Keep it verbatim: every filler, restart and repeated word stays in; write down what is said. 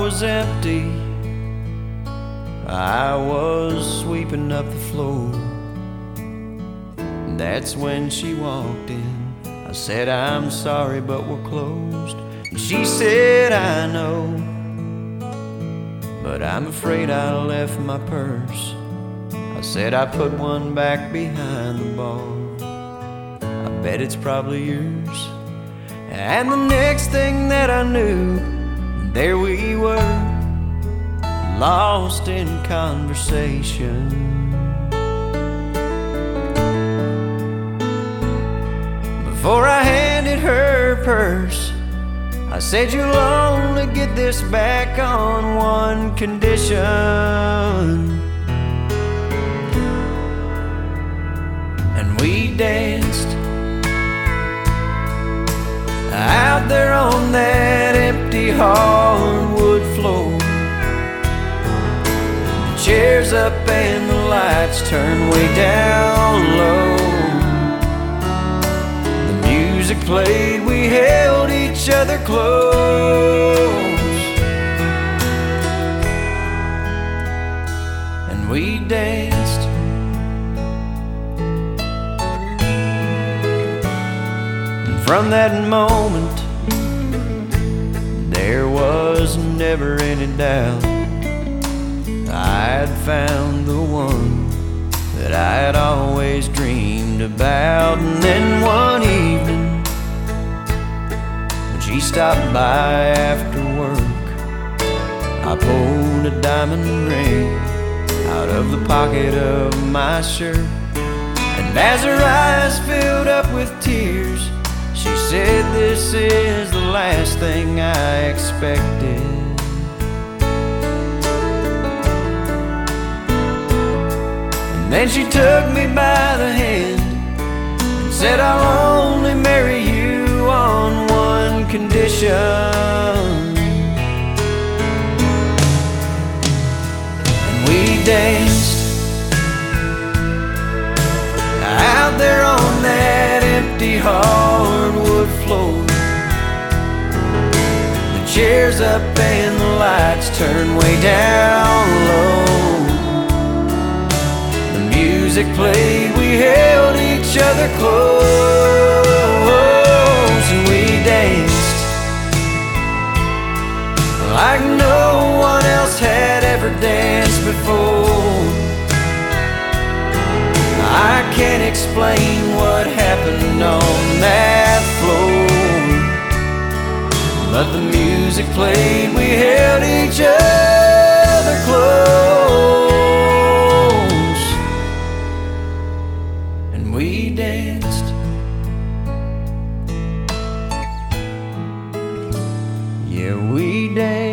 was empty. I was sweeping up the floor. That's when she walked in. I said, I'm sorry, but we're closed. And she said, I know, but I'm afraid I left my purse. I said, I put one back behind the bar. I bet it's probably yours. And the next thing that I knew, there we were, lost in conversation. Before I handed her purse, I said, you'll only get this back on one condition. And we danced out there on that empty hardwood floor. The chairs up and the lights turned way down low. Music played, we held each other close, and we danced. And from that moment, there was never any doubt I'd found the one that I had always dreamed about. And then one evening, she stopped by after work. I pulled a diamond ring out of the pocket of my shirt, and as her eyes filled up with tears, she said, this is the last thing I expected. And then she took me by the hand and said, I'll only marry you on one condition. And we danced out there on that empty hardwood floor. The chairs up and the lights turned way down low. The music played, we held each other close, and we danced like no one else had ever danced before. I can't explain what happened on that floor, but the music played, we held each other close, and we danced. Yeah, we danced.